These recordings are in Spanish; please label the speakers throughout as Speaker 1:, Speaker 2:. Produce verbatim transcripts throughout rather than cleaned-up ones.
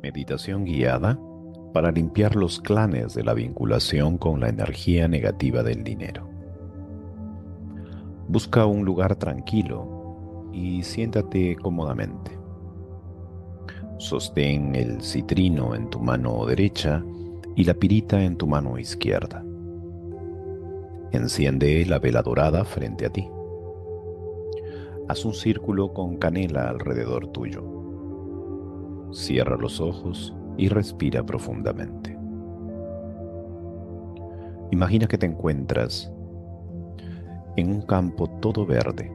Speaker 1: Meditación guiada para limpiar los clanes de la vinculación con la energía negativa del dinero. Busca un lugar tranquilo y siéntate cómodamente. Sostén el citrino en tu mano derecha y la pirita en tu mano izquierda. Enciende la vela dorada frente a ti. Haz un círculo con canela alrededor tuyo. Cierra los ojos y respira profundamente. Imagina que te encuentras en un campo todo verde,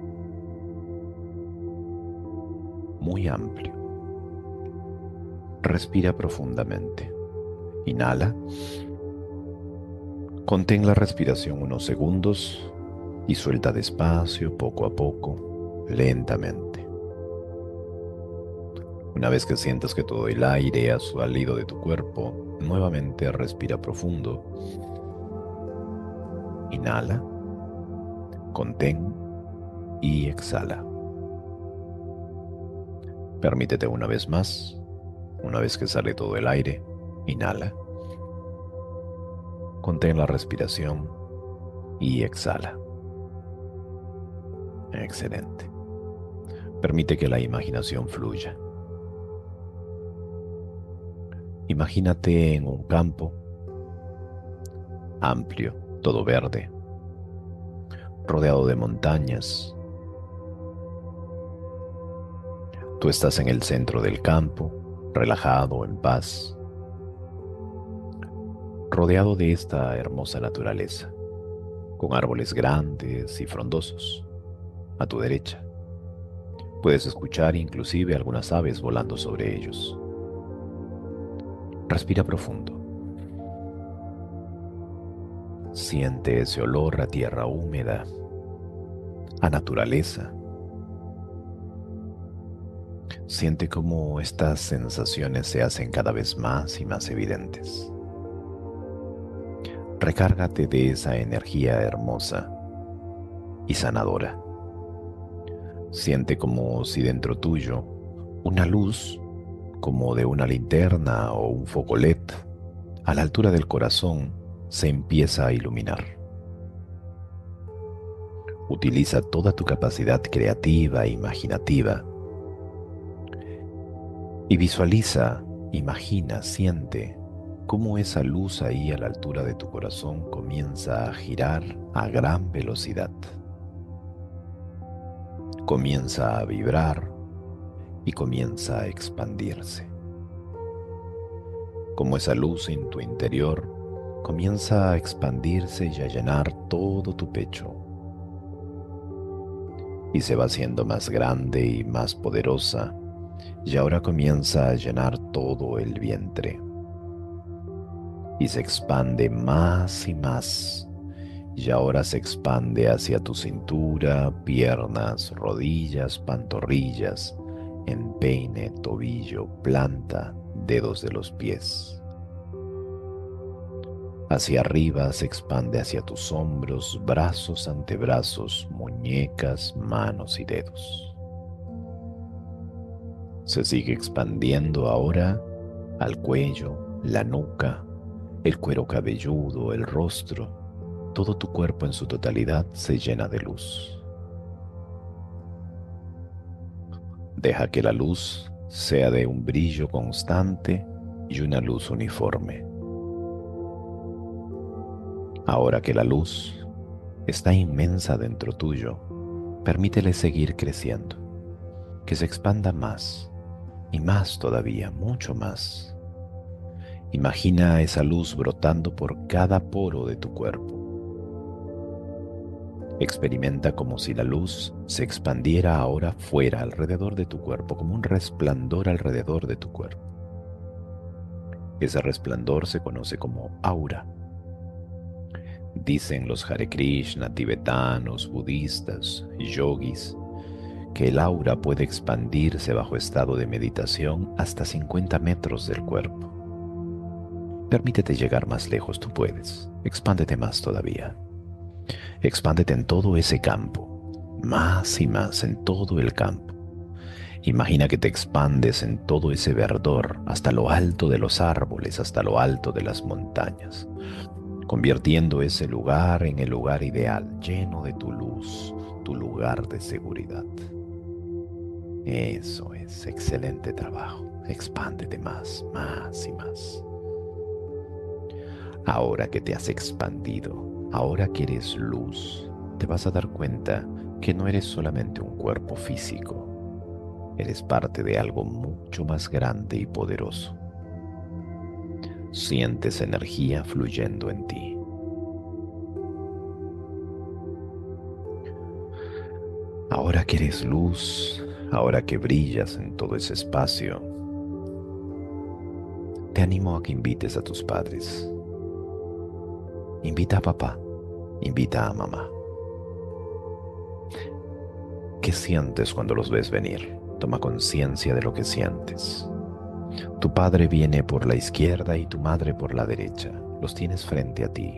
Speaker 1: muy amplio. Respira profundamente. Inhala. Contén la respiración unos segundos y suelta despacio, poco a poco, lentamente. Una vez que sientas que todo el aire ha salido de tu cuerpo, nuevamente respira profundo. Inhala, contén y exhala. Permítete una vez más, una vez que sale todo el aire, inhala, contén la respiración y exhala. Excelente. Permite que la imaginación fluya. Imagínate en un campo amplio, todo verde, rodeado de montañas. Tú estás en el centro del campo, relajado, en paz, rodeado de esta hermosa naturaleza, con árboles grandes y frondosos. A tu derecha, puedes escuchar inclusive algunas aves volando sobre ellos. Respira profundo. Siente ese olor a tierra húmeda, a naturaleza. Siente cómo estas sensaciones se hacen cada vez más y más evidentes. Recárgate de esa energía hermosa y sanadora. Siente como si dentro tuyo una luz, como de una linterna o un foco L E D, a la altura del corazón, se empieza a iluminar. Utiliza toda tu capacidad creativa e imaginativa y visualiza, imagina, siente cómo esa luz ahí a la altura de tu corazón comienza a girar a gran velocidad. Comienza a vibrar y comienza a expandirse. Como esa luz en tu interior comienza a expandirse y a llenar todo tu pecho. Y se va haciendo más grande y más poderosa, y ahora comienza a llenar todo el vientre. Y se expande más y más, y ahora se expande hacia tu cintura, piernas, rodillas, pantorrillas, empeine, tobillo, planta, dedos de los pies. Hacia arriba se expande hacia tus hombros, brazos, antebrazos, muñecas, manos y dedos. Se sigue expandiendo ahora al cuello, la nuca, el cuero cabelludo, el rostro. Todo tu cuerpo en su totalidad se llena de luz. Deja que la luz sea de un brillo constante y una luz uniforme. Ahora que la luz está inmensa dentro tuyo, permítele seguir creciendo, que se expanda más y más todavía, mucho más. Imagina esa luz brotando por cada poro de tu cuerpo. Experimenta como si la luz se expandiera ahora fuera, alrededor de tu cuerpo, como un resplandor alrededor de tu cuerpo. Ese resplandor se conoce como aura. Dicen los Hare Krishna, tibetanos, budistas, yogis, que el aura puede expandirse bajo estado de meditación hasta cincuenta metros del cuerpo. Permítete llegar más lejos, tú puedes. Expándete más todavía. Expándete en todo ese campo, más y más en todo el campo. Imagina que te expandes en todo ese verdor, hasta lo alto de los árboles, hasta lo alto de las montañas, convirtiendo ese lugar en el lugar ideal, lleno de tu luz, tu lugar de seguridad. Eso es, excelente trabajo. Expándete más, más y más. Ahora que te has expandido, ahora que eres luz, te vas a dar cuenta que no eres solamente un cuerpo físico. Eres parte de algo mucho más grande y poderoso. Sientes energía fluyendo en ti. Ahora que eres luz, ahora que brillas en todo ese espacio, te animo a que invites a tus padres. Invita a papá, invita a mamá. ¿Qué sientes cuando los ves venir? Toma conciencia de lo que sientes. Tu padre viene por la izquierda y tu madre por la derecha. Los tienes frente a ti.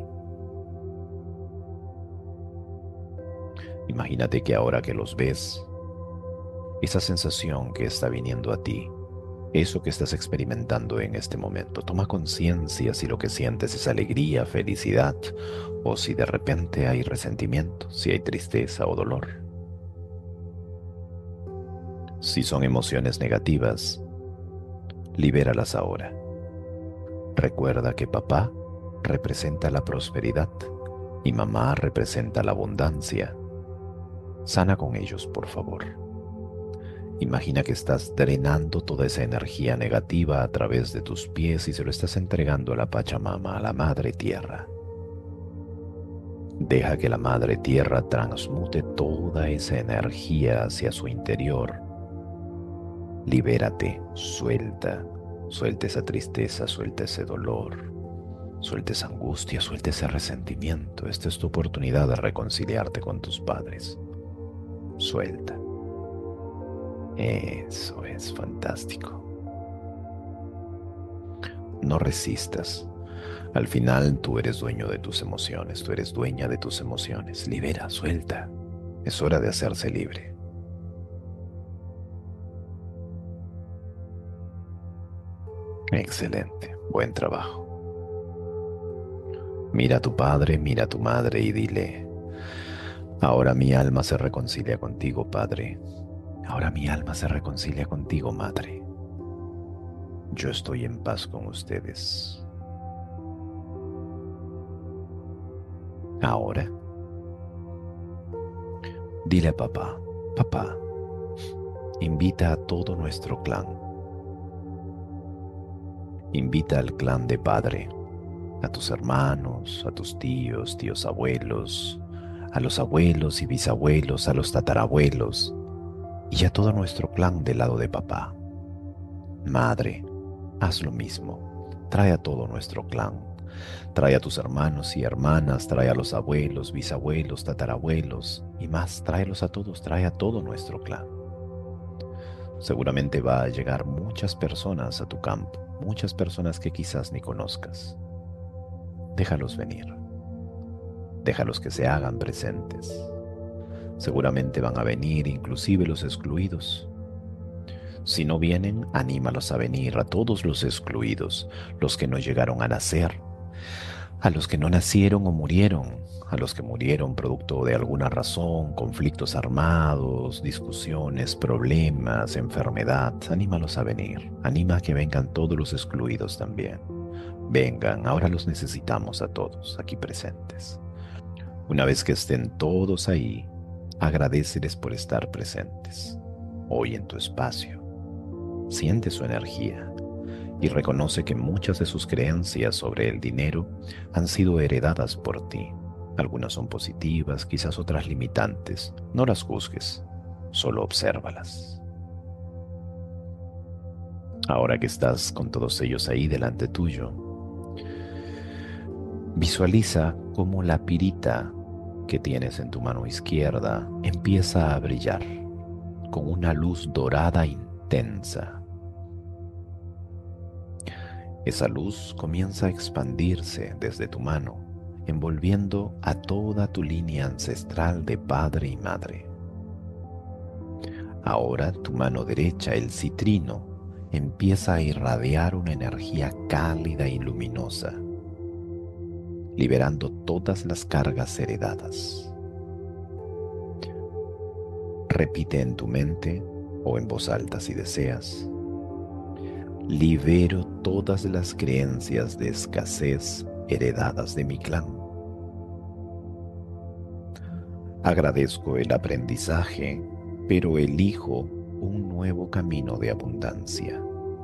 Speaker 1: Imagínate que ahora que los ves, esa sensación que está viniendo a ti, eso que estás experimentando en este momento, toma conciencia si lo que sientes es alegría, felicidad, o si de repente hay resentimiento, si hay tristeza o dolor. Si son emociones negativas, libéralas ahora. Recuerda que papá representa la prosperidad y mamá representa la abundancia. Sana con ellos, por favor. Imagina que estás drenando toda esa energía negativa a través de tus pies y se lo estás entregando a la Pachamama, a la Madre Tierra. Deja que la Madre Tierra transmute toda esa energía hacia su interior. Libérate, suelta, suelta esa tristeza, suelta ese dolor, suelta esa angustia, suelta ese resentimiento. Esta es tu oportunidad de reconciliarte con tus padres. Suelta. Eso es fantástico. No resistas. Al final tú eres dueño de tus emociones, tú eres dueña de tus emociones. Libera, suelta. Es hora de hacerse libre. Excelente, buen trabajo. Mira a tu padre, mira a tu madre y dile: ahora mi alma se reconcilia contigo, Padre. Ahora mi alma se reconcilia contigo, Madre. Yo estoy en paz con ustedes. Ahora, dile a papá: papá, invita a todo nuestro clan. Invita al clan de padre, a tus hermanos, a tus tíos, tíos abuelos, a los abuelos y bisabuelos, a los tatarabuelos y a todo nuestro clan del lado de papá. Madre, haz lo mismo. Trae a todo nuestro clan. Trae a tus hermanos y hermanas, trae a los abuelos, bisabuelos, tatarabuelos y más. Tráelos a todos, trae a todo nuestro clan. Seguramente va a llegar muchas personas a tu campo, muchas personas que quizás ni conozcas. Déjalos venir. Déjalos que se hagan presentes. Seguramente van a venir inclusive los excluidos. Si no vienen, anímalos a venir, a todos los excluidos, los que no llegaron a nacer, a los que no nacieron o murieron, a los que murieron producto de alguna razón, conflictos armados, discusiones, problemas, enfermedad. Anímalos a venir, anima a que vengan todos los excluidos también. Vengan, ahora los necesitamos a todos aquí presentes. Una vez que estén todos ahí, agradéceles por estar presentes hoy en tu espacio. Siente su energía y reconoce que muchas de sus creencias sobre el dinero han sido heredadas por ti. Algunas son positivas, quizás otras limitantes. No las juzgues, solo obsérvalas. Ahora que estás con todos ellos ahí delante tuyo, visualiza cómo la pirita que tienes en tu mano izquierda empieza a brillar con una luz dorada intensa. Esa luz comienza a expandirse desde tu mano, envolviendo a toda tu línea ancestral de padre y madre. Ahora tu mano derecha, el citrino, empieza a irradiar una energía cálida y luminosa, liberando todas las cargas heredadas. Repite en tu mente o en voz alta si deseas: libero todas las creencias de escasez heredadas de mi clan. Agradezco el aprendizaje, pero elijo un nuevo camino de abundancia.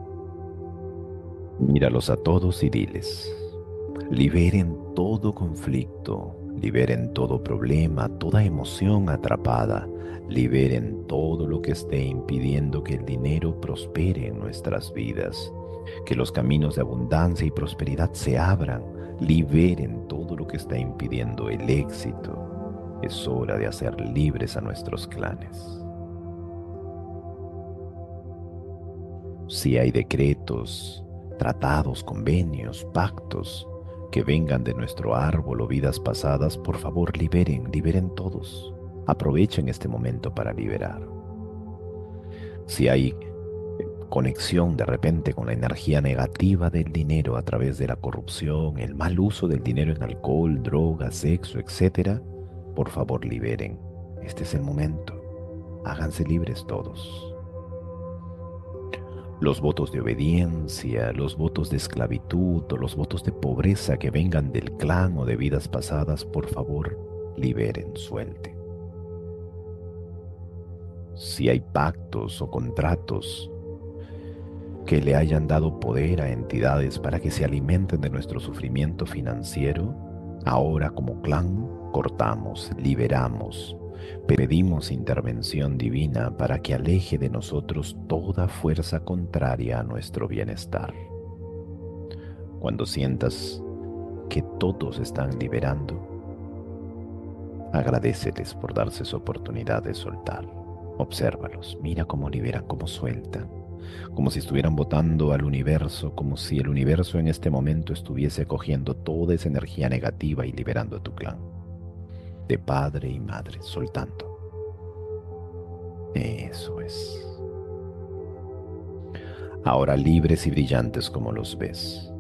Speaker 1: Míralos a todos y diles: liberen todo conflicto, liberen todo problema, toda emoción atrapada, liberen todo lo que esté impidiendo que el dinero prospere en nuestras vidas, que los caminos de abundancia y prosperidad se abran, liberen todo lo que está impidiendo el éxito. Es hora de hacer libres a nuestros clanes. Si hay decretos, tratados, convenios, pactos que vengan de nuestro árbol o vidas pasadas, por favor liberen, liberen todos. Aprovechen este momento para liberar. Si hay conexión de repente con la energía negativa del dinero a través de la corrupción, el mal uso del dinero en alcohol, drogas, sexo, etcétera, por favor liberen. Este es el momento. Háganse libres todos. Los votos de obediencia, los votos de esclavitud o los votos de pobreza que vengan del clan o de vidas pasadas, por favor, liberen, suelten. Si hay pactos o contratos que le hayan dado poder a entidades para que se alimenten de nuestro sufrimiento financiero, ahora como clan cortamos, liberamos, pedimos intervención divina para que aleje de nosotros toda fuerza contraria a nuestro bienestar. Cuando sientas que todos están liberando, agradéceles por darse esa oportunidad de soltar. Obsérvalos, mira cómo liberan, cómo sueltan, como si estuvieran botando al universo, como si el universo en este momento estuviese cogiendo toda esa energía negativa y liberando a tu clan, de padre y madre, soltando. Eso es. Ahora libres y brillantes como los ves,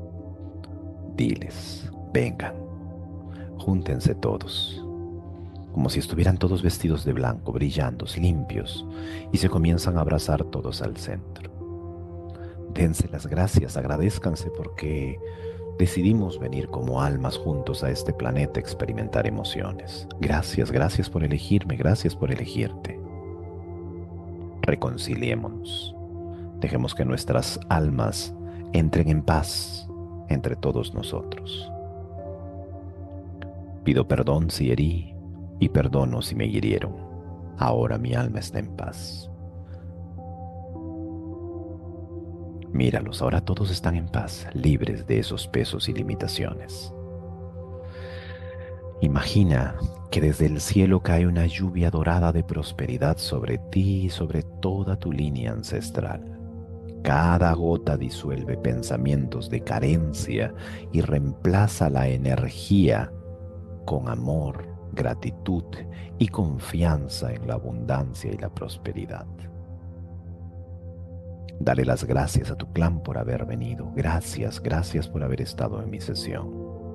Speaker 1: diles: vengan, júntense todos, como si estuvieran todos vestidos de blanco, brillantes, limpios, y se comienzan a abrazar todos al centro. Dense las gracias, agradézcanse porque decidimos venir como almas juntos a este planeta a experimentar emociones. Gracias, gracias por elegirme, gracias por elegirte. Reconciliémonos. Dejemos que nuestras almas entren en paz entre todos nosotros. Pido perdón si herí y perdono si me hirieron. Ahora mi alma está en paz. Míralos, ahora todos están en paz, libres de esos pesos y limitaciones. Imagina que desde el cielo cae una lluvia dorada de prosperidad sobre ti y sobre toda tu línea ancestral. Cada gota disuelve pensamientos de carencia y reemplaza la energía con amor, gratitud y confianza en la abundancia y la prosperidad. Dale las gracias a tu clan por haber venido. Gracias, gracias por haber estado en mi sesión.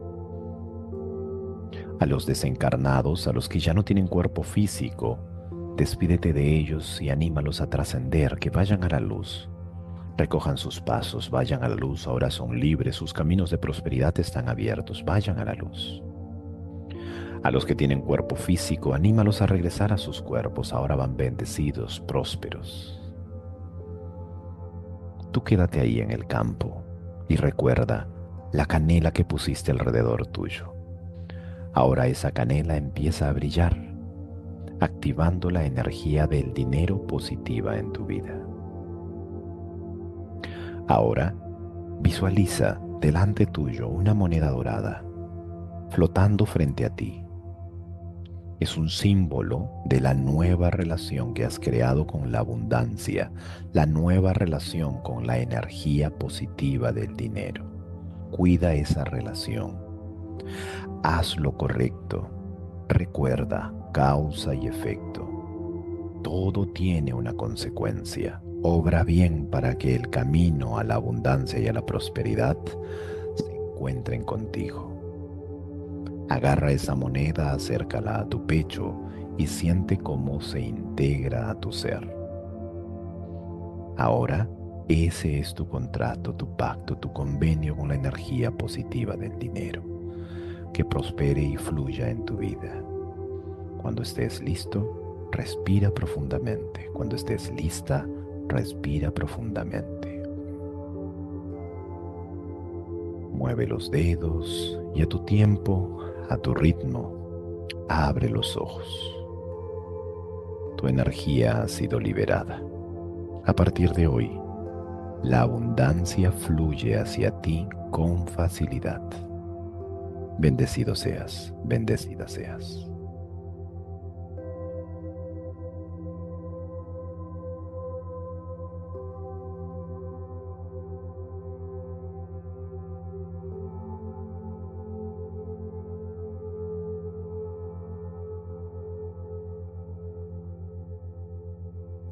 Speaker 1: A los desencarnados, a los que ya no tienen cuerpo físico, despídete de ellos y anímalos a trascender, que vayan a la luz. Recojan sus pasos, vayan a la luz, ahora son libres, sus caminos de prosperidad están abiertos, vayan a la luz. A los que tienen cuerpo físico, anímalos a regresar a sus cuerpos, ahora van bendecidos, prósperos. Tú quédate ahí en el campo y recuerda la canela que pusiste alrededor tuyo. Ahora esa canela empieza a brillar, activando la energía del dinero positiva en tu vida. Ahora visualiza delante tuyo una moneda dorada flotando frente a ti. Es un símbolo de la nueva relación que has creado con la abundancia, la nueva relación con la energía positiva del dinero. Cuida esa relación. Haz lo correcto. Recuerda causa y efecto. todo tiene una consecuencia. Obra bien para que el camino a la abundancia y a la prosperidad se encuentren contigo. Agarra esa moneda, acércala a tu pecho y siente cómo se integra a tu ser. Ahora, ese es tu contrato, tu pacto, tu convenio con la energía positiva del dinero, que prospere y fluya en tu vida. Cuando estés listo, respira profundamente. Cuando estés lista, respira profundamente. Mueve los dedos y a tu tiempo, a tu ritmo, abre los ojos. Tu energía ha sido liberada. A partir de hoy, la abundancia fluye hacia ti con facilidad. Bendecido seas, bendecida seas.